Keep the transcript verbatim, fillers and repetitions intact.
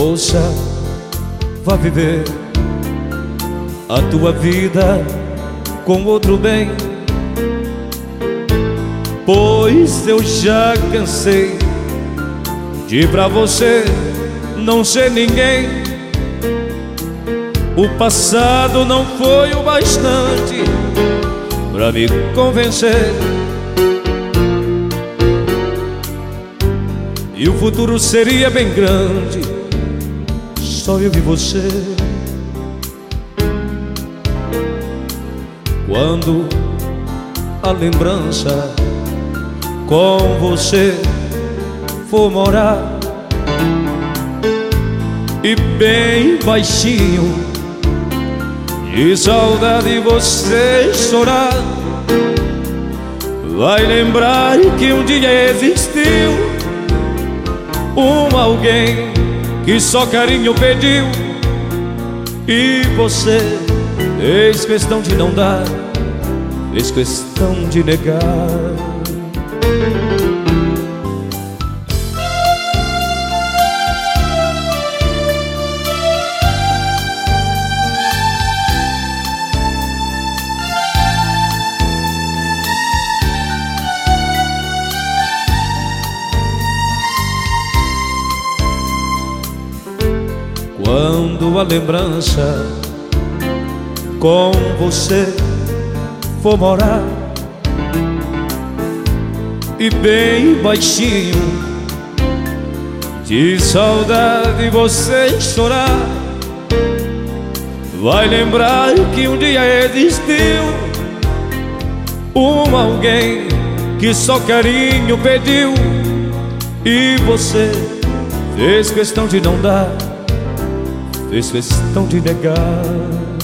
Moça, vá viver a tua vida com outro bem, pois eu já cansei de pra você não ser ninguém. O passado não foi o bastante pra me convencer, e o futuro seria bem grande, só eu e você. Quando a lembrança com você for morar, e bem baixinho de saudade você chorar, vai lembrar que um dia existiu um alguém que só carinho pediu, e você fez questão de não dar, fez questão de negar. Quando a lembrança com você for morar, e bem baixinho de saudade você chorar, vai lembrar que um dia existiu um alguém que só carinho pediu, e você fez questão de não dar, fez questão de negar.